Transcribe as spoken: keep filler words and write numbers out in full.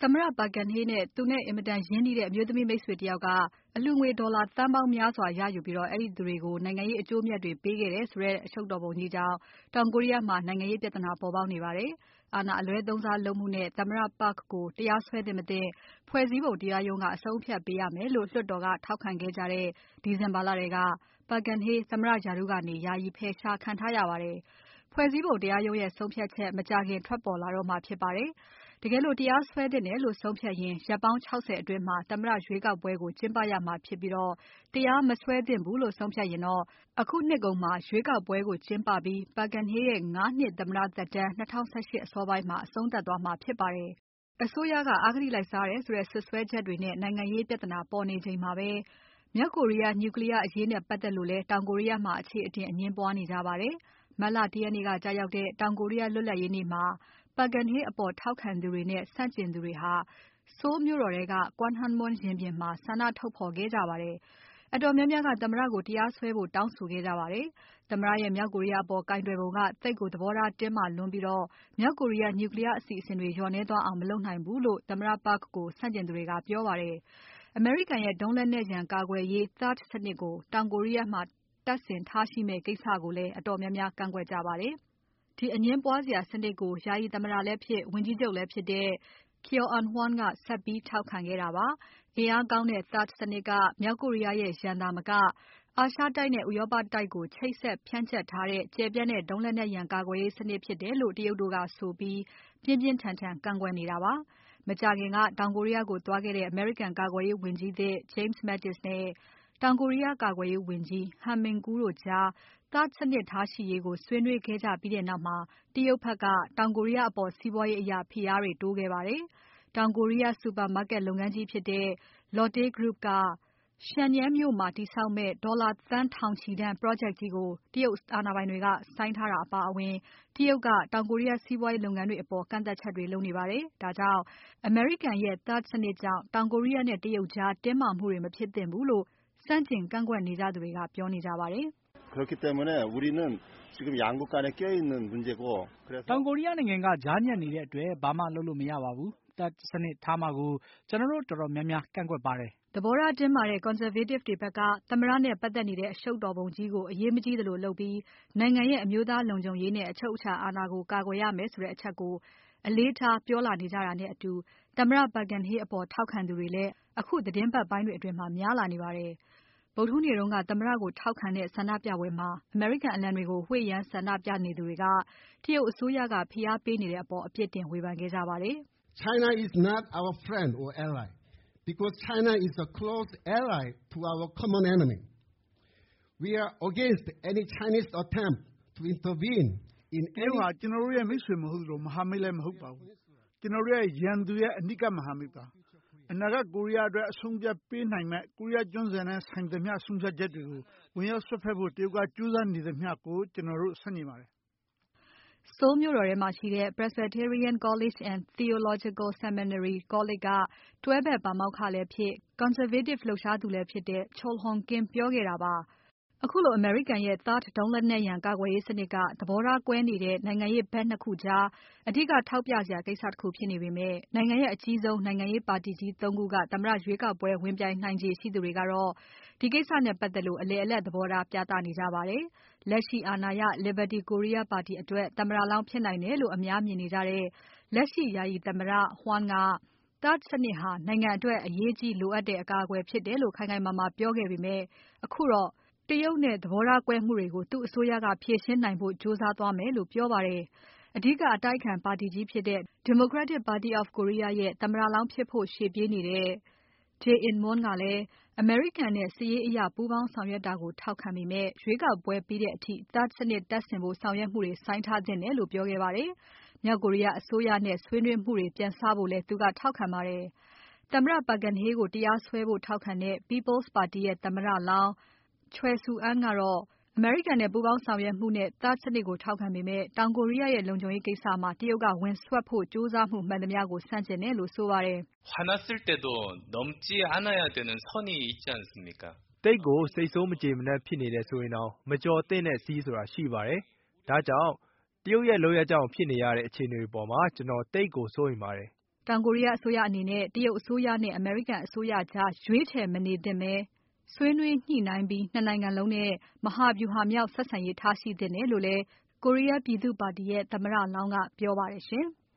သမ္မတ Park Geun-hye နဲ့သူနဲ့အင်မတန်ရင်းနှီးတဲ့အမျိုးသမီးမိတ်ဆွေတယောက်က အလှူငွေဒေါ်လာသန်းပေါင်းများစွာရယူပြီး အဲဒီသူတွေကို နိုင်ငံရေးအကျိုးအမြတ်တွေပေးခဲ့တယ်ဆိုတဲ့ အရှုပ်တော်ပုံကြီးကြောင့် တောင်ကိုရီးယားမှာ နိုင်ငံရေးပြဿနာပေါ်ပေါက်နေပါတယ်။ အာဏာအလွဲသုံးစားလုပ်မှုနဲ့ သမ္မတ Park ကိုတရားစွဲသင့် မသင့် ဖွဲ့စည်းပုံတရားရုံးက အဆုံးအဖြတ်ပေးရမယ်လို့ လွှတ်တော်ကထောက်ခံခဲ့ကြတဲ့ ဒီဇင်ဘာလထဲက Park Geun-hye သမ္မတရာထူးကနေ ယာယီဖယ်ရှားခံထားရပါတယ်။ ဖွဲ့စည်းပုံတရားရုံးရဲ့ ဆုံးဖြတ်ချက် မကြာခင်ထွက်ပေါ်လာတော့မှာဖြစ်ပါတယ်။ တကယ်လို့တရားစွဲသင့်တယ်လို့ ဆုံးဖြတ်ရင် ရက်ပေါင်း ၆၀ အတွင်း သမ္မတရွေးကောက်ပွဲကို ကျင်းပရမှာဖြစ်ပြီး တရားမစွဲသင့်ဘူးလို့ ဆုံးဖြတ်ရင်တော့ အခုနှစ်ကုန်မှာ ရွေးကောက်ပွဲကိုကျင်းပပြီး Park Geun-hye ရဲ့ ၅ နှစ်သမ္မတသက်တမ်း ၂၀၁၈ အစောပိုင်းမှာ အဆုံးသတ်သွားမှာဖြစ်ပါတယ်။ အစိုးရက အဂတိလိုက်စားတယ်ဆိုတဲ့ စွပ်စွဲချက်တွေနဲ့ နိုင်ငံရေးပြဿနာပေါ်နေချိန်မှာပဲ မြောက်ကိုရီးယား Nuclear အရေးနဲ့ပါတ်သက်လို့လည်း တောင်ကိုရီးယားမှာ အခြေအတင်အငြင်းပွားနေကြပါတယ်။ မတ်လ ၁ ရက်နေ့ကကျရောက်တဲ့ တောင်ကိုရီးယားလွတ်လပ်ရေးနေ့မှာ Park Geun-hye အပေါ်ထောက်ခံသူတွေနဲ့ ဆန့်ကျင်သူတွေဟာ Seoul မြို့တော်ထဲက Kwanhanmun ရင်ပြင်မှာ ဆန္ဒထုတ်ဖော်ခဲ့ကြပါတယ်။ အတော်များများက သမ္မတကိုတရားစွဲဖို့တောင်းဆိုခဲ့ကြပါတယ်။ သမ္မတရဲ့ မြောက်ကိုရီးယားအပေါ်ကိုင်တွယ်ပုံက သိပ်ကိုသဘောထားတင်းမာလွန်းပြီး မြောက်ကိုရီးယား Nuclear အစီအစဉ်တွေလျော့နည်းသွားအောင် မလုပ်နိုင်ဘူးလို့ သမ္မတ Park ကို ဆန့်ကျင်သူတွေကပြောပါတယ်။ အမေရိကန်ရဲ့ ဒုံးလက်နက်ရန်ကာကွယ်ရေး THAAD စနစ်ကို တောင်ကိုရီးယားမှာ တပ်ဆင်ထားရှိမယ့်ကိစ္စကိုလည်း အတော်များများကန့်ကွက်ကြပါတယ်။ ဒီအငြင်းပွားစရာစနစ်ကို ယာယီသမ္မတလည်းဖြစ် ဝန်ကြီးချုပ်လည်းဖြစ်တဲ့ Kyo On-hwan ကဆက်ပြီးထောက်ခံခဲ့တာပါ။ အင်အားကောင်းတဲ့ THAAD စနစ်က မြောက်ကိုရီးယားရဲ့ ရန်သာမက အာရှတိုက်နဲ့ ဥရောပတိုက်ကို ချိတ်ဆက်ဖြန့်ချက်ထားတဲ့ ကျယ်ပြန့်တဲ့ ဒုံးလက်နက်ရန်ကာကွယ်ရေးစနစ်ဖြစ်တယ်လို့ တရုတ်တို့ကဆိုပြီး ပြင်းပြင်းထန်ထန်ကန့်ကွက်နေတာပါ။ မကြာခင်က တောင်ကိုရီးယားကိုသွားခဲ့တဲ့ အမေရိကန်ကာကွယ်ရေးဝန်ကြီးသစ် James Mattis နဲ့ တောင်ကိုရီးယားကာကွယ်ရေးဝန်ကြီး Han Minkoo တို့ကြား THAAD စနစ်ထားရှိရေးကို ဆွေးနွေးခဲ့ကြပြီးနောက်မှာ တရုတ်ဖက်က တောင်ကိုရီးယားအပေါ် စီးပွားရေးအရ ဖိအားတွေတိုးခဲ့ပါတယ်။ တောင်ကိုရီးယား Supermarket လုပ်ငန်းကြီးဖြစ်တဲ့ Lotte Group က Shenyang မြို့မှာတည်ဆောက်မယ့် ဒေါ်လာသန်းထောင်ချီတန် Project ကြီးကို တရုတ်အာဏာပိုင်တွေက ဆိုင်းထားတာအပါအဝင် တရုတ်က တောင်ကိုရီးယားစီးပွားရေးလုပ်ငန်းတွေအပေါ် ကန့်သတ်ချက်တွေလုပ်နေပါတယ်။ ဒါကြောင့် အမေရိကန်ရဲ့ THAAD စနစ်ကြောင့် တောင်ကိုရီးယားနဲ့ တရုတ်ကြား တင်းမာမှုတွေမဖြစ်သင့်ဘူးလို့ ဆန့်ကျင်ကန့်ကွက်နေကြသူတွေက ပြောနေကြပါတယ်။တောင်ကိုရီးယားနိုင်ငံက ကြားညပ်နေတဲ့အတွက် ဘာမှလုပ်လို့မရပါဘူး။ THAAD စနစ်ထားမှာကို ကျွန်တော်တို့တော်တော်များများကန့်ကွက်ပါတယ်။သဘောထားတင်းမာတဲ့ Conservative တွေဖက်က သမ္မတနဲ့ပါတ်သက်နေတဲ့ အရှုပ်တော်ပုံကြီးကို အရေးမကြီးသလိုလုပ်ပြီး နိုင်ငံရဲ့ အမျိုးသားလုံခြုံရေးနဲ့ အချုပ်အခြာအာဏာကို ကာကွယ်ရမယ်ဆိုတဲ့အချက်ကို အလေးထားပြောလာနေကြတာနဲ့အတူ သမ္မတ Park Geun-hye အပေါ်ထောက်ခံသူတွေလည်း အခုသီတင်းပတ်ပိုင်းတွေအတွင်း များလာနေပါတယ်။ ဗုဒ္ဓဟူးနေ့တုန်းက သမ္မတကိုထောက်ခံတဲ့ဆန္ဒပြပွဲမှာ အမေရိကန်အလံတွေကို ဝှေ့ယမ်းဆန္ဒပြနေသူတွေက တရုတ်အစိုးရက ဖိအားပေးနေတဲ့အပေါ် အပြစ်တင်ဝေဖန်ခဲ့ကြပါတယ်။ China is not our friend or ally because China is a close ally to our common enemy. We are against any Chinese attempt to intervene in တရုတ်ဟာကျွန်တော်တို့ရဲ့မိတ်ဆွေမဟုတ်သလို မဟာမိတ်လည်းမဟုတ်ပါဘူး။ ကျွန်တော်တို့ရဲ့ရန်သူရဲ့အနီးကပ်မဟာမိတ်ပါ။ အနာဂတ်ကိုရီးယားအတွက် အဆုံးအဖြတ်ပေးနိုင်မယ့် ကိုရီးယားကျွန်းဆွယ်နဲ့ဆိုင်သမျှဆုံးဖြတ်ချက်တွေကို ဝင်ရောက်စွက်ဖက်ဖို့ တရုတ်ကကြိုးစားနေသမျှကို ကျွန်တော်တို့ဆန့်ကျင်ပါတယ်။ Seoul မြို့တော်ထဲမှာရှိတဲ့ Presbyterian College and Theological Seminary ကောလိပ်က တွဲဖက်ပါမောက္ခလည်းဖြစ် Conservative လှုပ်ရှားသူလည်းဖြစ်တဲ့ Chol Hon-Kim ပြောခဲ့တာပါ။ ခုလိုအမေရိကန်ရဲ့ THAAD ဒုံးလက်နက်ရန်ကာကွယ်ရေးစနစ်က သဘောထားကွဲနေတဲ့ နိုင်ငံရေးဖက် ၂ ခုကြား အဓိကထောက်ပြစရာကိစ္စတခုဖြစ်နေပေမဲ့ နိုင်ငံရဲ့အကြီးဆုံး နိုင်ငံရေးပါတီကြီး ၃ ခုက သမ္မတရွေးကောက်ပွဲဝင်ပြိုင်နိုင်ခြေရှိသူတွေကတော့ ဒီကိစ္စနဲ့ပါတ်သက်လို့ အလယ်အလတ်သဘောထားပြသနေကြပါတယ်။ လက်ရှိအာဏာရ Liberty Korea ပါတီအတွက် သမ္မတလောင်းဖြစ်နိုင်တယ်လို့ အများမြင်နေကြတဲ့ လက်ရှိယာယီသမ္မတ Hwan က THAAD စနစ်ဟာ နိုင်ငံအတွက် အရေးကြီးလိုအပ်တဲ့ အကာအကွယ်ဖြစ်တယ်လို့ ခိုင်ခိုင်မာမာပြောခဲ့ပေမဲ့ အခုတော့ တရုတ်နဲ့သဘောထားကွဲမှုတွေကို သူ့အစိုးရက ဖြေရှင်းနိုင်ဖို့ ကြိုးစားသွားမယ်လို့ပြောပါတယ်။ အဓိကအတိုက်အခံပါတီကြီးဖြစ်တဲ့ Democratic Party of Korea ရဲ့ သမ္မတလောင်းဖြစ်ဖို့ရှေ့ပြေးနေတဲ့ Jae In-moon ကလည်း အမေရိကန်နဲ့စစ်ရေးအရပူးပေါင်းဆောင်ရွက်တာကို ထောက်ခံပေမဲ့ ရွေးကောက်ပွဲပြီးတဲ့အထိ THAAD စနစ်တပ်ဆင်ဖို့ဆောင်ရွက်မှုတွေ ဆိုင်းထားသင့်တယ်လို့ပြောခဲ့ပါတယ်။ မြောက်ကိုရီးယားအစိုးရနဲ့ ဆွေးနွေးမှုတွေပြန်စဖို့လည်း သူကထောက်ခံပါတယ်။ သမ္မတ Park Geun-hye ကိုတရားစွဲဖို့ထောက်ခံတဲ့ People's Party ရဲ့သမ္မတလောင်း Choi Soon-ang ကတော့ အမေရိကန်နဲ့ပူးပေါင်းဆောင်ရွက်မှုနဲ့ THAAD စနစ်ကိုထောက်ခံပေမဲ့ တောင်ကိုရီးယားရဲ့လုံခြုံရေးကိစ္စမှာ တရုတ်ကဝင်စွက်ဖို့ကြိုးစားမှုမှန်သမျှကို ဆန့်ကျင်တယ်လို့ဆိုပါတယ်။ 화났을 때도 넘지 않아야 되는 선이 있지 않습니까? သိပ်ကိုစိတ်ဆိုးမကျေမနပ်ဖြစ်နေတယ်ဆိုရင်တောင် မကျော်သင့်တဲ့စည်းဆိုတာရှိပါတယ်။ ဒါကြောင့် တရုတ်ရဲ့လုပ်ရပ်ကြောင့်ဖြစ်နေရတဲ့အခြေအနေတွေအပေါ်မှာ ကျွန်တော်သိပ်ကိုစိုးရိမ်ပါတယ်တောင်ကိုရီးယားအစိုးရအနေနဲ့တရုတ်အစိုးရနဲ့အမေရိကန်အစိုးရကြားရွေးချယ်မနေသင့်ဘဲဆွေးနွေးညှိနှိုင်းပြီးနှစ်နိုင်ငံလုံးနဲ့မဟာဗျူဟာမြောက်ဆက်ဆံရေးထားရှိသင့်တယ်လို့လည်းကိုရီးယားပြည်သူ့ပါတီရဲ့သမ္မတလောင်းကပြောပါတယ်ရှင်။